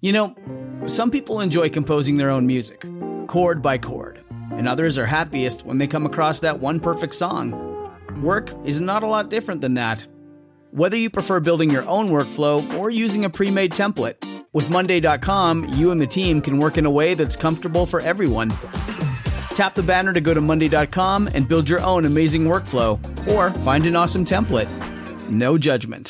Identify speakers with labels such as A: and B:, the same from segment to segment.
A: You know, some people enjoy composing their own music, chord by chord, and others are happiest when they come across that one perfect song. Work is not a lot different than that. Whether you prefer building your own workflow or using a pre-made template, with Monday.com, you and the team can work in a way that's comfortable for everyone. Tap the banner to go to Monday.com and build your own amazing workflow, or find an awesome template. No judgment.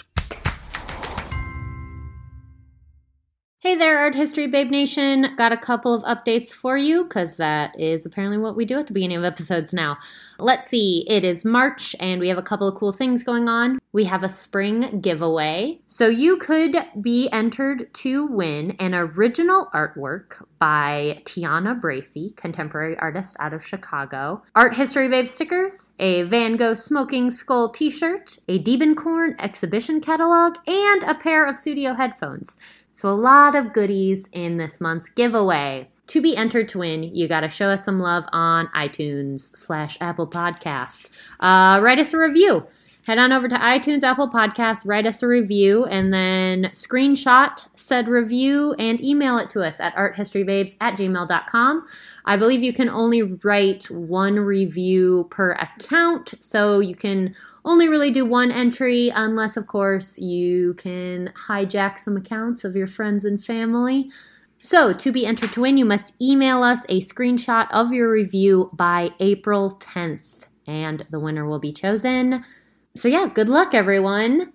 B: Hey there, Art History Babe Nation. Got a couple of updates for you, because that is apparently what we do at the beginning of episodes now. Let's see, it is March, and we have a couple of cool things going on. We have a spring giveaway, so you could be entered to win an original artwork by Tiana Bracey, contemporary artist out of Chicago, Art History Babe stickers, a Van Gogh Smoking Skull t-shirt, a Diebenkorn exhibition catalog, and a pair of studio headphones. So a lot of goodies in this month's giveaway. To be entered to win, you got to show us some love on iTunes/Apple Podcasts. Write us a review. Head on over to iTunes, Apple Podcasts, write us a review, and then screenshot said review and email it to us at arthistorybabes@gmail.com. I believe you can only write one review per account, so you can only really do one entry unless, of course, you can hijack some accounts of your friends and family. So, to be entered to win, you must email us a screenshot of your review by April 10th, and the winner will be chosen. So yeah, good luck, everyone.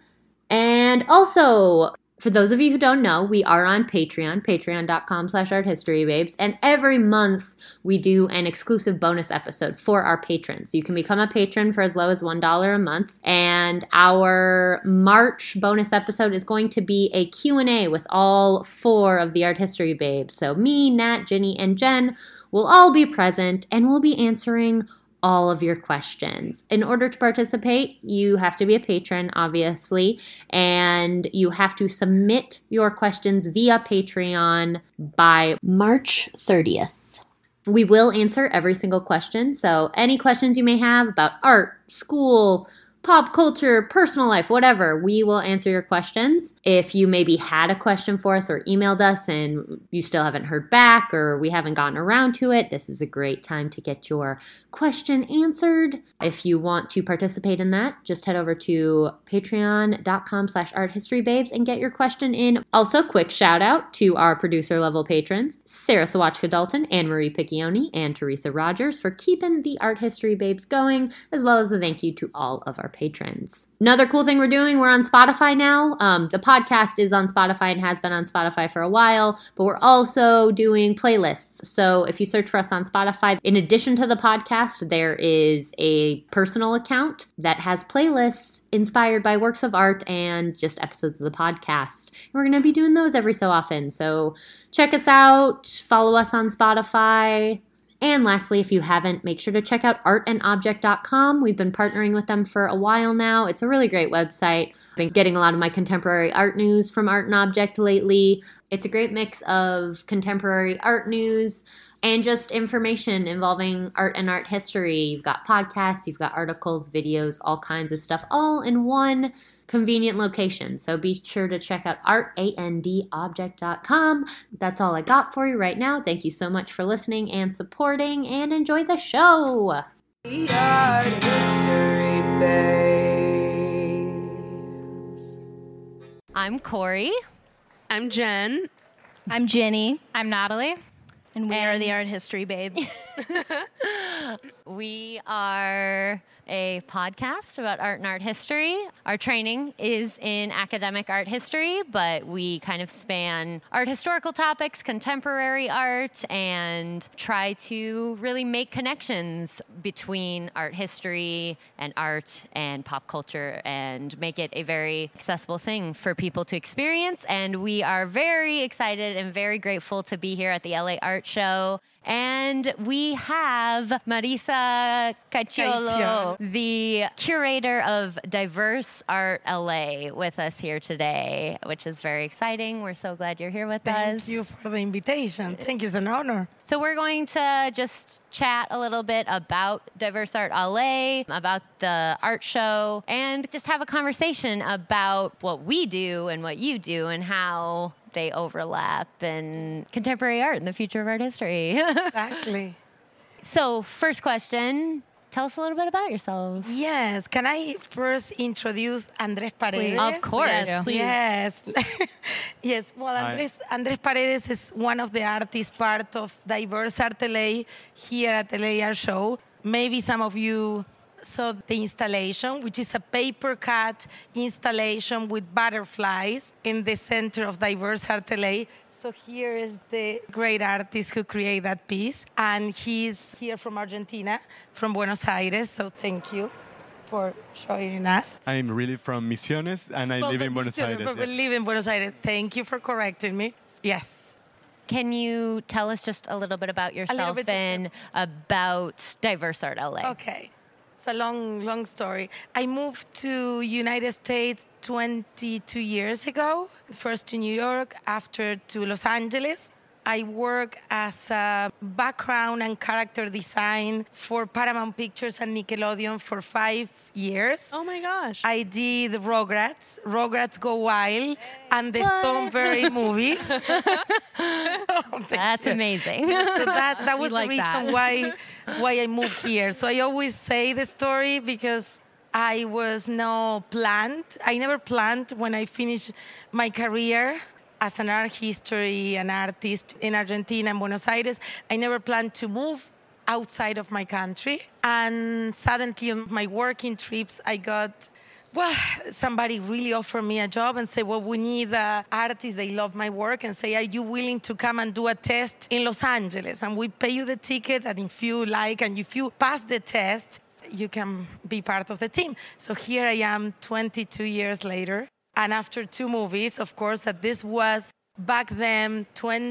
B: And also, for those of you who don't know, we are on Patreon, patreon.com/arthistorybabes. And every month we do an exclusive bonus episode for our patrons. You can become a patron for as low as $1 a month. And our March bonus episode is going to be a Q&A with all 4 of the Art History Babes. So me, Nat, Ginny, and Jen will all be present, and we'll be answering all of your questions. In order to participate, you have to be a patron, obviously, and you have to submit your questions via Patreon by March 30th. We will answer every single question, so any questions you may have about art, school, pop culture, personal life, whatever, we will answer your questions. If you maybe had a question for us or emailed us and you still haven't heard back or we haven't gotten around to it, this is a great time to get your question answered. If you want to participate in that, just head over to patreon.com/arthistorybabes and get your question in. Also, quick shout out to our producer level patrons, Sarah Sawachka Dalton, Anne-Marie Piccioni, and Teresa Rogers for keeping the Art History Babes going, as well as a thank you to all of our patrons. Another cool thing we're doing, we're on Spotify now. The podcast is on Spotify and has been on Spotify for a while, but we're also doing playlists. So if you search for us on Spotify, in addition to the podcast, there is a personal account that has playlists inspired by works of art and just episodes of the podcast. And we're going to be doing those every so often. So check us out, follow us on Spotify. And lastly, if you haven't, make sure to check out artandobject.com. We've been partnering with them for a while now. It's a really great website. I've been getting a lot of my contemporary art news from Art and Object lately. It's a great mix of contemporary art news and just information involving art and art history. You've got podcasts, you've got articles, videos, all kinds of stuff, all in one convenient location. So be sure to check out artandobject.com. That's all I got for you right now. Thank you so much for listening and supporting, and enjoy the show. The Art History Babes. I'm Corey.
C: I'm Jen.
D: I'm Jenny.
E: I'm Natalie.
D: And we are the Art History Babes.
B: We are a podcast about art and art history. Our training is in academic art history, but we kind of span art historical topics, contemporary art, and try to really make connections between art history and art and pop culture and make it a very accessible thing for people to experience. And we are very excited and very grateful to be here at the LA Art Show. And we have Marisa Cacciolo, the curator of Diverse Art LA, with us here today, which is very exciting. We're so glad you're here with us.
F: Thank you for the invitation. Thank you. It's an honor.
B: So we're going to just chat a little bit about Diverse Art LA, about the art show, and just have a conversation about what we do and what you do and how they overlap in contemporary art and the future of art history.
F: Exactly.
B: So, first question, tell us a little bit about yourself.
F: Yes. Can I first introduce Andrés Paredes?
B: Of course.
C: Yes, please.
F: Yes. Yes. Well,
E: Hi.
F: Andrés Paredes is one of the artists part of Diverse Art LA here at LA Art Show. Maybe some of you saw the installation, which is a paper cut installation with butterflies in the center of Diverse Art LA. So here is the great artist who created that piece. And he's here from Argentina, from Buenos Aires. So thank you for showing us.
E: I'm really from Misiones, and I live in Buenos Aires.
F: But
E: yeah.
F: live in Buenos Aires. Thank you for correcting me. Yes.
B: Can you tell us just a little bit about yourself
F: bit.
B: and about Diverse Art LA?
F: Okay. It's a long story. I moved to United States 22 years ago, first to New York, after to Los Angeles. I work as a background and character design for Paramount Pictures and Nickelodeon for 5 years.
C: Oh my gosh.
F: I did Rugrats Go Wild, and the Thornberry movies.
B: That's amazing.
F: So that was
C: like
F: the reason
C: that.
F: why I moved here. So I always say the story because I was no planned. I never planned when I finished my career as an art history and artist in Argentina and Buenos Aires. I never planned to move outside of my country. And suddenly on my working trips, I got, somebody really offered me a job and said, we need artists. They love my work and say, are you willing to come and do a test in Los Angeles? And we pay you the ticket, and if you like and if you pass the test, you can be part of the team. So here I am 22 years later. And after 2 movies, of course, that this was back then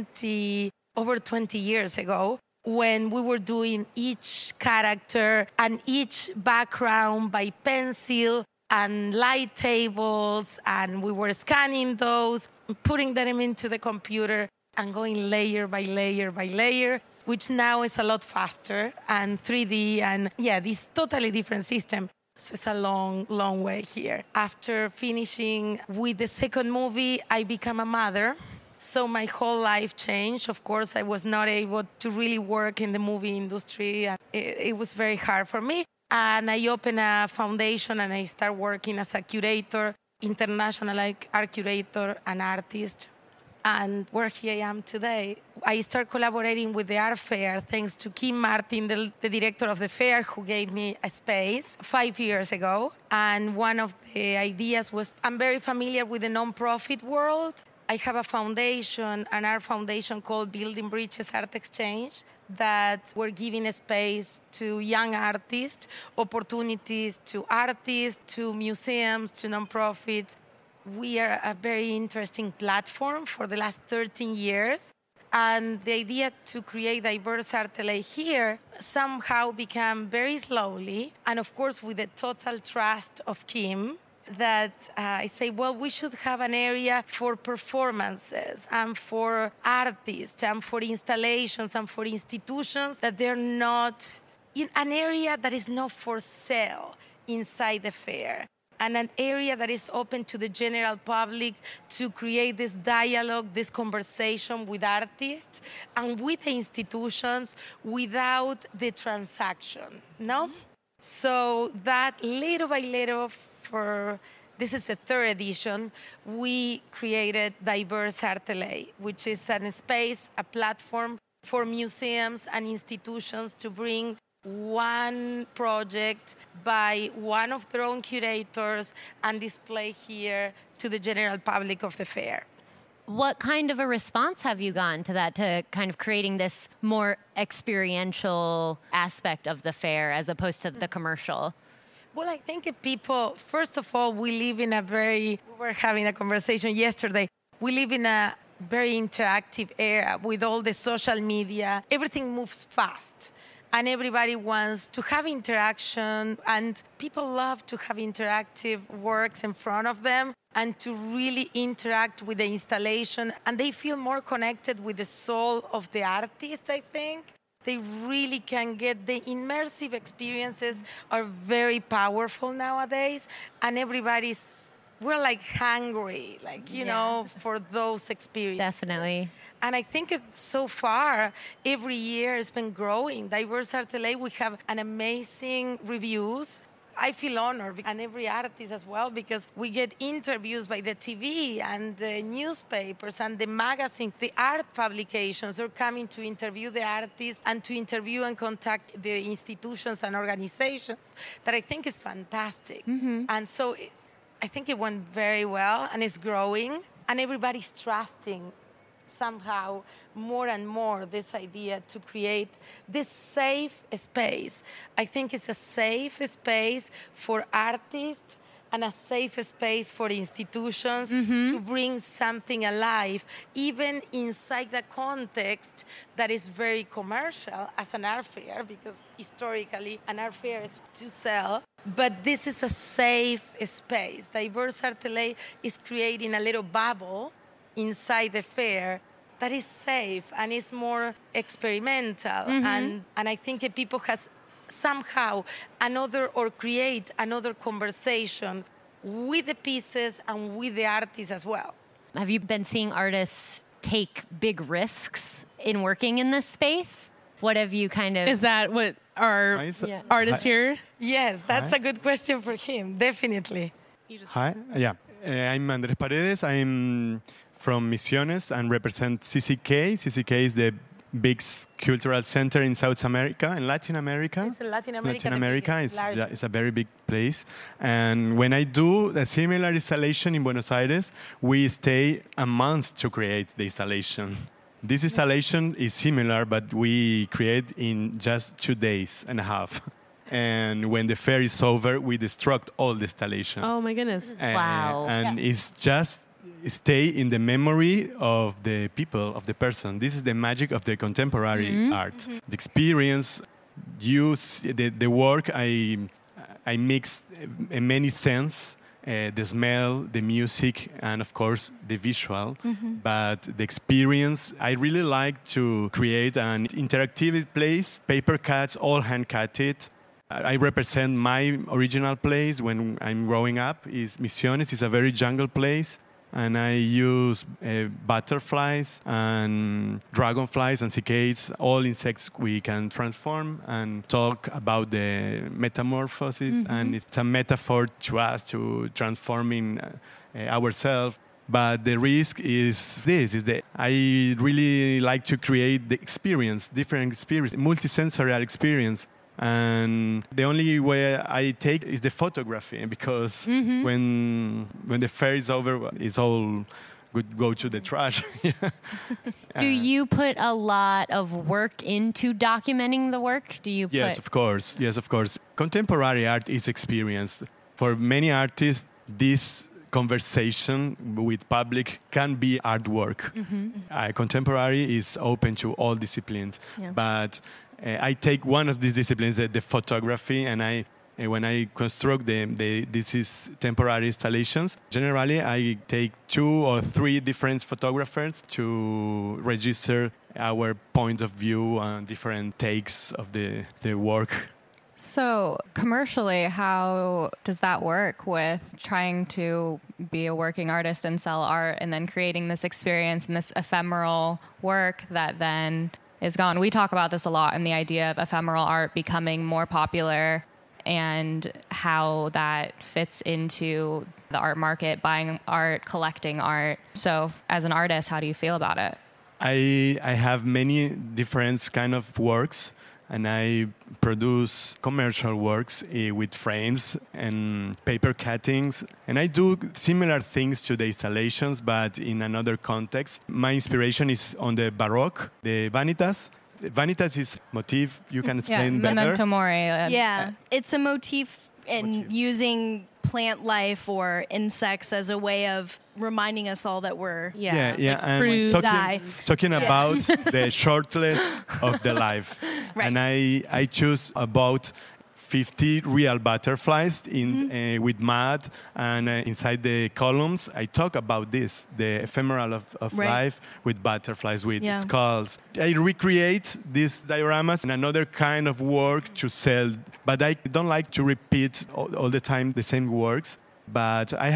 F: over 20 years ago, when we were doing each character and each background by pencil and light tables, and we were scanning those, putting them into the computer and going layer by layer by layer, which now is a lot faster, and 3D, and this totally different system. So it's a long way here. After finishing with the second movie, I became a mother. So my whole life changed. Of course, I was not able to really work in the movie industry. It was very hard for me. And I opened a foundation and I started working as a curator, international art curator and artist. And where here I am today. I started collaborating with the art fair thanks to Kim Martin, the director of the fair, who gave me a space 5 years ago. And one of the ideas was, I'm very familiar with the nonprofit world. I have a foundation, an art foundation called Building Bridges Art Exchange, that we're giving a space to young artists, opportunities to artists, to museums, to nonprofits. We are a very interesting platform for the last 13 years. And the idea to create Diverse Art LA here somehow became very slowly, and of course with the total trust of Kim, that I say, we should have an area for performances and for artists and for installations and for institutions, that they're not in an area that is not for sale inside the fair, and an area that is open to the general public to create this dialogue, this conversation with artists and with the institutions without the transaction, no? So that little by little, this is the 3rd edition, we created Diverse Art LA, which is a space, a platform for museums and institutions to bring one project by one of their own curators and display here to the general public of the fair.
B: What kind of a response have you gotten to that, to kind of creating this more experiential aspect of the fair as opposed to the commercial?
F: Well, I think people, first of all, we were having a conversation yesterday. We live in a very interactive era with all the social media. Everything moves fast. And everybody wants to have interaction, and people love to have interactive works in front of them and to really interact with the installation. And they feel more connected with the soul of the artist, I think. They really can get the immersive experiences are very powerful nowadays, and everybody's we're like hungry, like, you know, for those experiences.
B: Definitely.
F: And I think so far, every year it's been growing. Diverse Art LA, we have an amazing reviews. I feel honored, and every artist as well, because we get interviews by the TV and the newspapers and the magazine. The art publications are coming to interview the artists and to interview and contact the institutions and organizations that I think is fantastic. And so I think it went very well, and it's growing, and everybody's trusting somehow more and more this idea to create this safe space. I think it's a safe space for artists and a safe space for institutions to bring something alive, even inside the context that is very commercial as an art fair, because historically an art fair is to sell. But this is a safe space. Diverse Art LA is creating a little bubble inside the fair that is safe and is more experimental. And I think that people has somehow create another conversation with the pieces and with the artists as well.
B: Have you been seeing artists take big risks in working in this space? What have you kind of...
C: Is that what our artists here?
F: Yes, that's a good question for him, definitely.
E: Hi, yeah. I'm Andrés Paredes. I'm from Misiones and represent CCK. CCK is the big cultural center in South America, in Latin America.
F: It's in Latin America.
E: Latin America is a very big place. And when I do a similar installation in Buenos Aires, we stay a month to create the installation. This installation is similar, but we create in just 2 days and a half. And when the fair is over, we destruct all the installation.
C: Oh my goodness.
B: Wow.
E: And it's just stay in the memory of the people, of the person. This is the magic of the contemporary art. The experience, the work, I mix many sense, the smell, the music, and of course the visual. But the experience, I really like to create an interactive place, paper cuts, all hand cutted. I represent my original place when I'm growing up. Is Misiones. It's a very jungle place. And I use butterflies and dragonflies and cicadas, all insects we can transform and talk about the metamorphosis. And it's a metaphor to us to transforming ourselves. But the risk is that I really like to create the experience, different experience, multisensorial experience. And the only way I take is the photography, because when the fair is over, it's all good, go to the trash.
B: Do you put a lot of work into documenting the work?
E: Yes, of course. Yes, of course. Contemporary art is experience. For many artists, this conversation with public can be artwork. Contemporary is open to all disciplines, but I take one of these disciplines, the photography, and when I construct this is temporary installations. Generally, I take 2 or 3 different photographers to register our point of view and different takes of the work.
G: So commercially, how does that work with trying to be a working artist and sell art and then creating this experience and this ephemeral work that then is gone? We talk about this a lot, and the idea of ephemeral art becoming more popular and how that fits into the art market, buying art, collecting art. So as an artist, how do you feel about it?
E: I have many different kind of works, and I produce commercial works with frames and paper cuttings. And I do similar things to the installations, but in another context. My inspiration is on the Baroque, the Vanitas. Vanitas is motif. You can explain better.
G: Memento Mori.
D: It's a motif and using plant life or insects as a way of reminding us all that we're
E: and talking about the shortlist of the life.
D: Right.
E: And I choose about 50 real butterflies with mud, and inside the columns I talk about this, the ephemeral of life with butterflies, with skulls. I recreate these dioramas in another kind of work to sell, but I don't like to repeat all the time the same works. But I have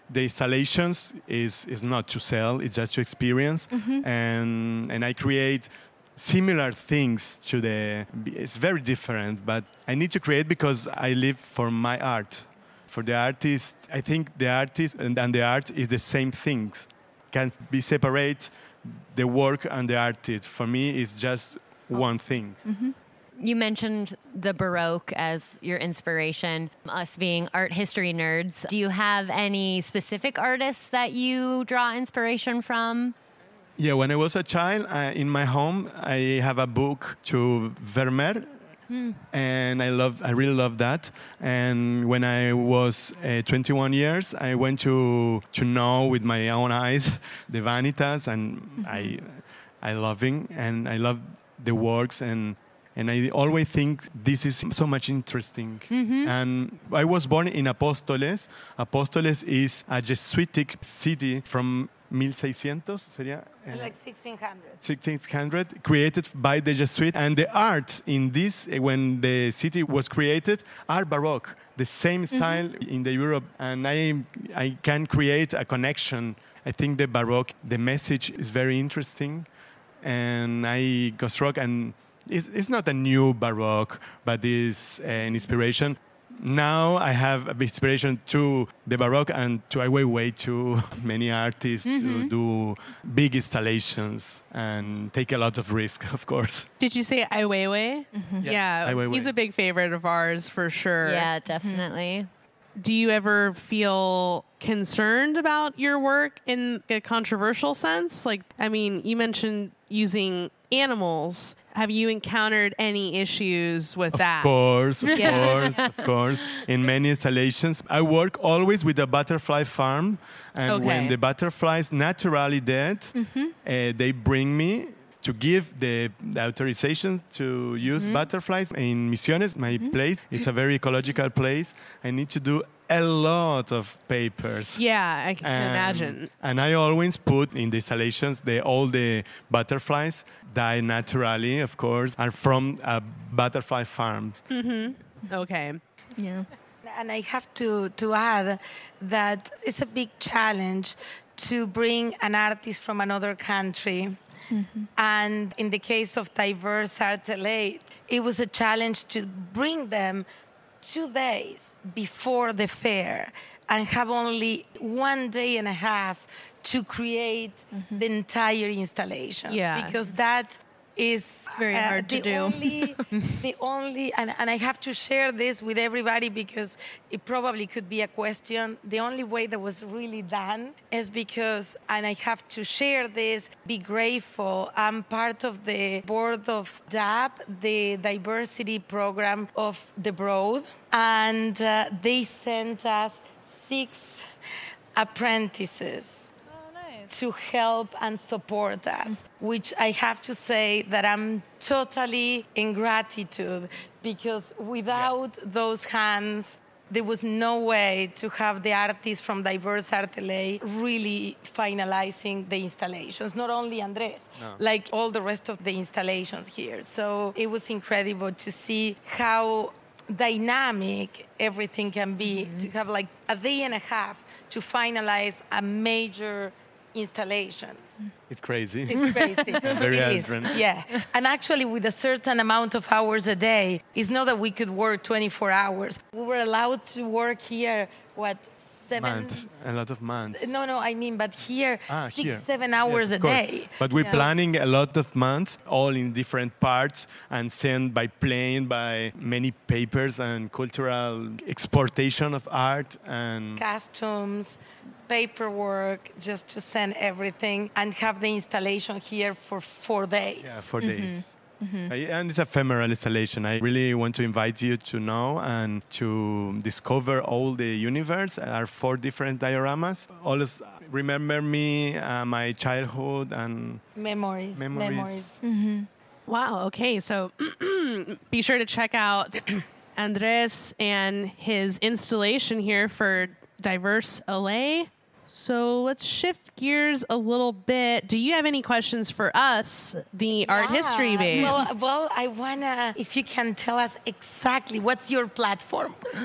E: the installations is not to sell, it's just to experience. And I create similar things to it's very different, but I need to create because I live for my art. For the artist, I think the artist and the art is the same things. Can be separate, the work and the artist. For me, it's just one thing.
B: You mentioned the Baroque as your inspiration, us being art history nerds. Do you have any specific artists that you draw inspiration from?
E: Yeah, when I was a child, in my home, I have a book to Vermeer, and I really love that. And when I was 21 years, I went to know with my own eyes the Vanitas, and I love him, and I love the works, and I always think this is so much interesting. And I was born in Apóstoles. Apóstoles is a Jesuitic city from 1600, sería?
F: Like 1600.
E: 1600, created by the Jesuits. And the art in this, when the city was created, are Baroque, the same style in the Europe. And I can create a connection. I think the Baroque, the message is very interesting. And I go struck, and it's not a new Baroque, but it's an inspiration. Now I have inspiration to the Baroque and to Ai Weiwei, to many artists to do big installations and take a lot of risk, of course.
C: Did you say Ai Weiwei? Yeah,
E: Ai Weiwei.
C: He's a big favorite of ours for sure.
B: Yeah, definitely.
C: Do you ever feel concerned about your work in a controversial sense? Like, I mean, you mentioned using animals. Have you encountered any issues with that?
E: Of course. In many installations, I work always with a butterfly farm. And when the butterflies naturally dead, they bring me to give the authorization to use butterflies. In Misiones, my place, it's a very ecological place. I need to do a lot of papers.
C: Yeah, I can imagine.
E: And I always put in the installations, all the butterflies die naturally, of course, are from a butterfly farm.
C: Okay.
D: Yeah.
F: And I have to add that it's a big challenge to bring an artist from another country. And in the case of Diverse Art LA, it was a challenge to bring them 2 days before the fair and have only 1 day and a half to create the entire installation.
C: Yeah.
F: Because that is
D: very hard to do.
F: The only, and I have to share this with everybody because it probably could be a question. The only way that was really done is because, and I have to share this, be grateful. I'm part of the board of DAP, the diversity program of the Broad, and they sent us 6 apprentices to help and support us, which I have to say that I'm totally in gratitude because without those hands, there was no way to have the artists from Diverse Art LA really finalizing the installations, not only Andres, like all the rest of the installations here. So it was incredible to see how dynamic everything can be, to have like a day and a half to finalize a major installation.
E: It's crazy.
F: It's crazy.
E: Very
F: It is. Yeah. And actually, with a certain amount of hours a day, it's not that we could work 24 hours. We were allowed to work here, 7
E: months, a lot of months.
F: No, I mean, but here, 6, 7 hours
E: Yes,
F: a
E: of course.
F: day.
E: But we're planning a lot of months, all in different parts, and sent by plane, by many papers and cultural exportation of art and
F: Costumes, paperwork, just to send everything and have the installation here for 4 days.
E: Yeah, 4 days. And it's ephemeral installation. I really want to invite you to know and to discover all the universe. There are 4 different dioramas. Always remember me, my childhood and
F: Memories.
C: Wow. Okay. So be sure to check out Andres and his installation here for Diverse LA. So let's shift gears a little bit. Do you have any questions for us, the art history babe?
F: Well, I wanna, if you can tell us exactly what's your platform.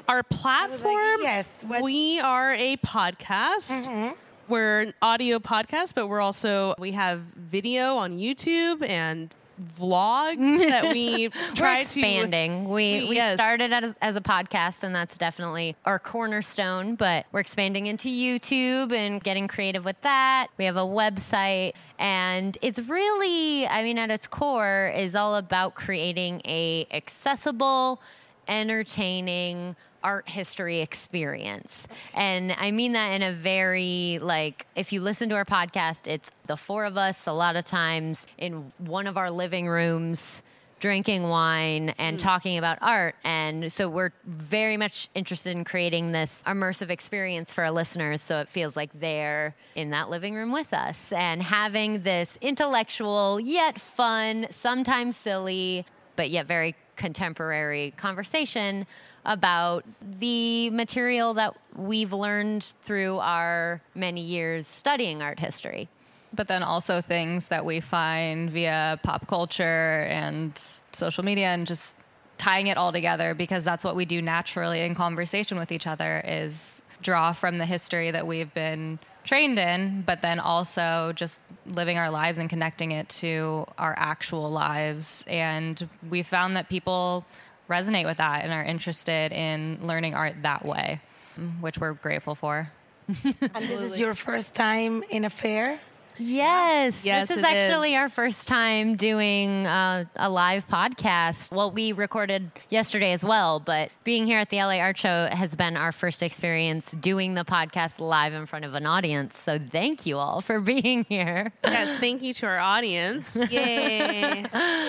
C: Our platform?
F: Yes.
C: We are a podcast. We're an audio podcast, but we have video on YouTube and vlogs that we try
B: We're expanding. We
C: yes.
B: started as a podcast, and that's definitely our cornerstone, but we're expanding into YouTube and getting creative with that. We have a website, and it's really, I mean, at its core is all about creating a accessible, entertaining art history experience. And I mean that in a very, like, if you listen to our podcast, it's the four of us a lot of times in one of our living rooms drinking wine and talking about art. And so we're very much interested in creating this immersive experience for our listeners, so it feels like they're in that living room with us and having this intellectual yet fun, sometimes silly, but yet very contemporary conversation about the material that we've learned through our many years studying art history.
G: But then also things that we find via pop culture and social media, and just tying it all together, because that's what we do naturally in conversation with each other, is draw from the history that we've been trained in, but then also just living our lives and connecting it to our actual lives. And we found that people resonate with that and are interested in learning art that way, which we're grateful for.
F: And this is your first time in a fair?
B: Yes,
C: Yes,
B: this is
C: it
B: actually
C: is.
B: our first time doing a live podcast. Well, we recorded yesterday as well, but being here at the LA Art Show has been our first experience doing the podcast live in front of an audience. So thank you all for being here.
C: Yes, thank you to our audience. Yay.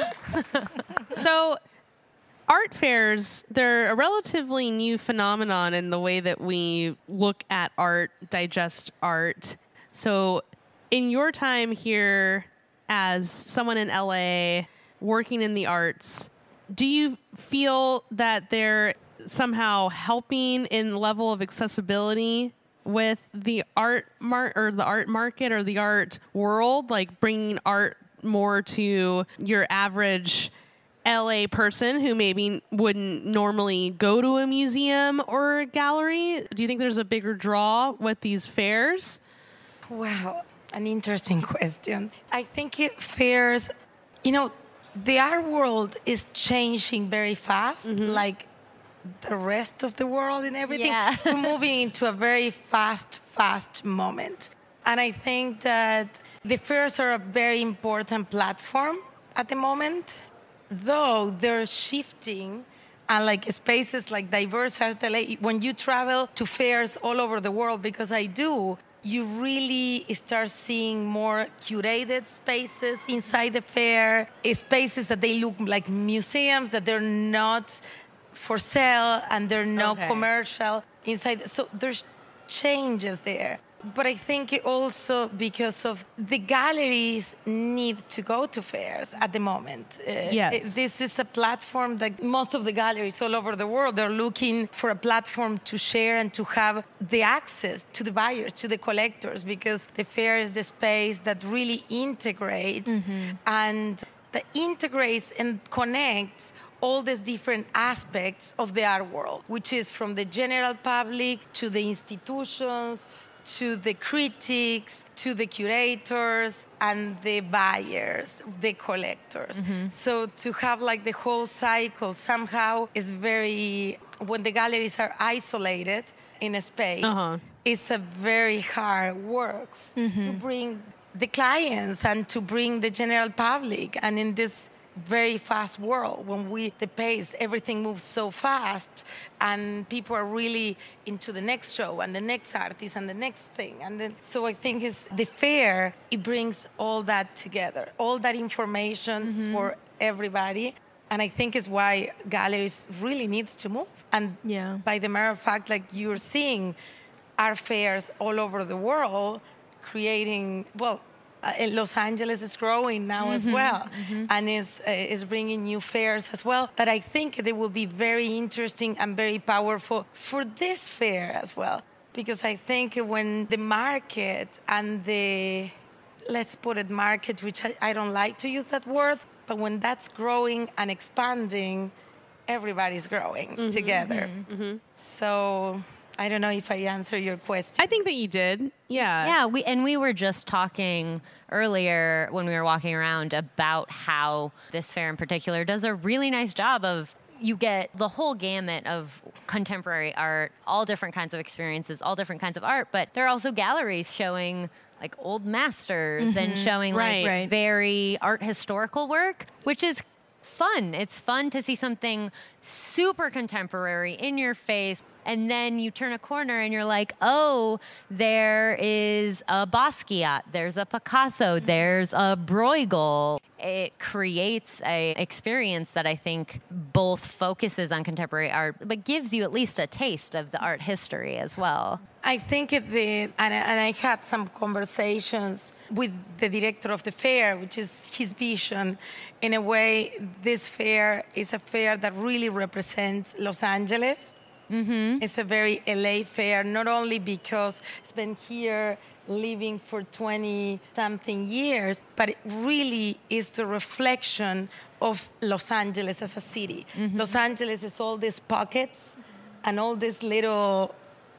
C: So, art fairs, they're a relatively new phenomenon in the way that we look at art, digest art. So, in your time here as someone in LA working in the arts, do you feel that they're somehow helping in the level of accessibility with the art market or the art world, like bringing art more to your average LA person who maybe wouldn't normally go to a museum or a gallery? Do you think there's a bigger draw with these fairs?
F: Wow, an interesting question. I think fairs, the art world is changing very fast, like the rest of the world and everything.
B: Yeah.
F: We're moving into a very fast moment. And I think that the fairs are a very important platform at the moment, though they're shifting. And like spaces like Diverse Art LA, when you travel to fairs all over the world, because I do, you really start seeing more curated spaces inside the fair, spaces that they look like museums, that they're not for sale and they're not commercial inside. So there's changes there. But I think it also because of the galleries need to go to fairs at the moment.
C: Yes.
F: This is a platform that most of the galleries all over the world, they're looking for a platform to share and to have the access to the buyers, to the collectors, because the fair is the space that really integrates and that integrates and connects all these different aspects of the art world, which is from the general public to the institutions, to the critics, to the curators, and the buyers, the collectors. So to have like the whole cycle somehow is very, when the galleries are isolated in a space, it's a very hard work to bring the clients and to bring the general public. And in this very fast world, when the pace, everything moves so fast, and people are really into the next show and the next artist and the next thing. And then, so I think the fair, it brings all that together, all that information for everybody. And I think is why galleries really needs to move. And by the matter of fact, like you're seeing art fairs all over the world creating, Los Angeles is growing now as well, and is bringing new fairs as well that I think they will be very interesting and very powerful for this fair as well. Because I think when the market and let's put it market, which I don't like to use that word, but when that's growing and expanding, everybody's growing together. So I don't know if I answered your question.
C: I think that you did. Yeah.
B: Yeah, we were just talking earlier when we were walking around about how this fair in particular does a really nice job of, you get the whole gamut of contemporary art, all different kinds of experiences, all different kinds of art, but there are also galleries showing like old masters and showing like very art historical work, which is fun. It's fun to see something super contemporary in your face. And then you turn a corner and you're like, oh, there is a Basquiat, there's a Picasso, there's a Bruegel. It creates a experience that I think both focuses on contemporary art, but gives you at least a taste of the art history as well.
F: I think it did, and I had some conversations with the director of the fair, which is his vision. In a way, this fair is a fair that really represents Los Angeles. It's a very LA fair, not only because it's been here living for 20-something years, but it really is the reflection of Los Angeles as a city. Los Angeles is all these pockets and all these little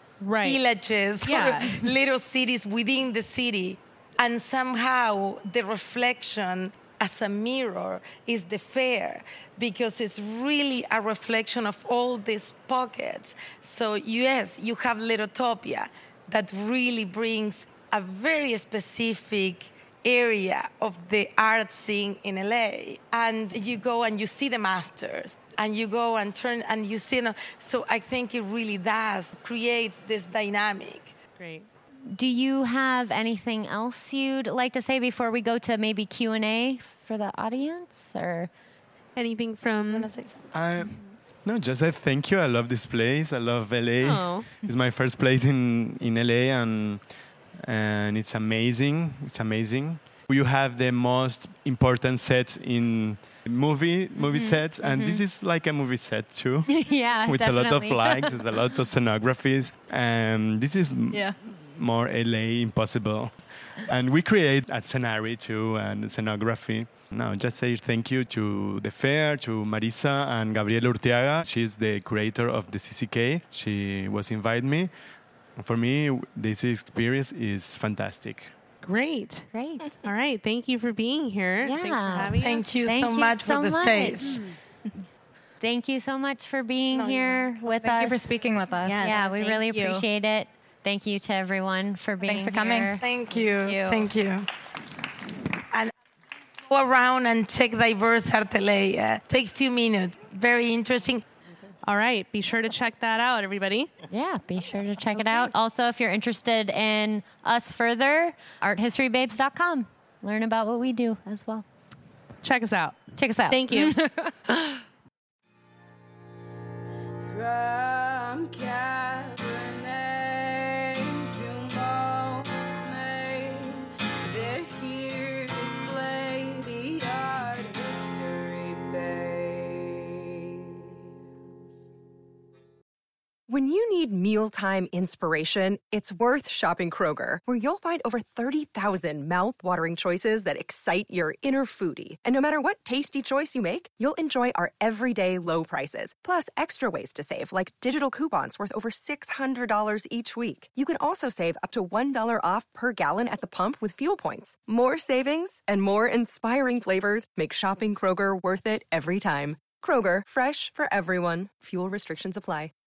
F: villages or little cities within the city. And somehow the reflection as a mirror is the fair, because it's really a reflection of all these pockets. So yes, you have Litotopia that really brings a very specific area of the art scene in LA. And you go and you see the masters, and you go and turn and you see. So I think it really does creates this dynamic.
C: Great.
B: Do you have anything else you'd like to say before we go to maybe Q&A for the audience, or
C: anything from?
E: No, just say thank you. I love this place. I love LA.
C: Oh.
E: It's my first place in LA, and it's amazing. It's amazing. You have the most important set in movie sets, and this is like a movie set too.
B: Yeah,
E: with
B: definitely.
E: a lot of lights, there's a lot of scenographies, and this is more LA impossible. And we create a scenario too and scenography. No, just say thank you to the fair, to Marisa and Gabriela Urteaga. She's the curator of the CCK. She was invited me. For me, this experience is fantastic.
C: Great.
B: Great.
C: All right. Thank you for being here.
B: Yeah.
C: Thanks for having us.
F: Thank you
B: Thank
F: so
B: you
F: much
B: so
F: for the
B: much.
F: space.
B: Thank you so much for being here with us.
G: Thank you for speaking with us.
D: Yes.
B: Yeah, we
D: Thank
B: really
D: you.
B: appreciate it. Thank you to everyone for being
G: Thanks for coming.
B: here.
F: Thank you. Thank you. And go around and check Diverse Art LA. Take a few minutes. Very interesting.
C: All right. Be sure to check that out, everybody.
B: Yeah, be sure to check it out. Also, if you're interested in us further, arthistorybabes.com. Learn about what we do as well.
C: Check us out.
B: Check us out.
C: Thank you.
H: From Cabernet to Monet, they're here to slay the art history babes.
I: When you need mealtime inspiration, it's worth shopping Kroger, where you'll find over 30,000 mouth-watering choices that excite your inner foodie. And no matter what tasty choice you make, you'll enjoy our everyday low prices, plus extra ways to save, like digital coupons worth over $600 each week. You can also save up to $1 off per gallon at the pump with fuel points. More savings and more inspiring flavors make shopping Kroger worth it every time. Kroger, fresh for everyone. Fuel restrictions apply.